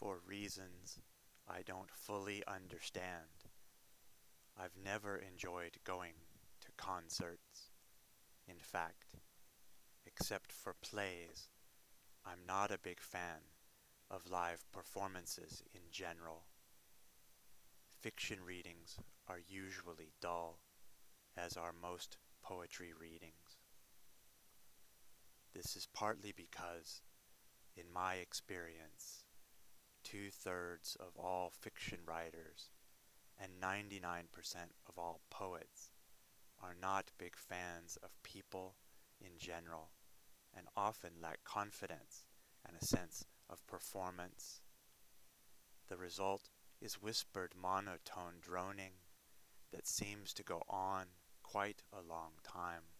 For reasons I don't fully understand. I've never enjoyed going to concerts. In fact, except for plays, I'm not a big fan of live performances in general. Fiction readings are usually dull, as are most poetry readings. This is partly because, in my experience, two-thirds of all fiction writers and 99% of all poets are not big fans of people in general and often lack confidence and a sense of performance. The result is whispered monotone droning that seems to go on quite a long time.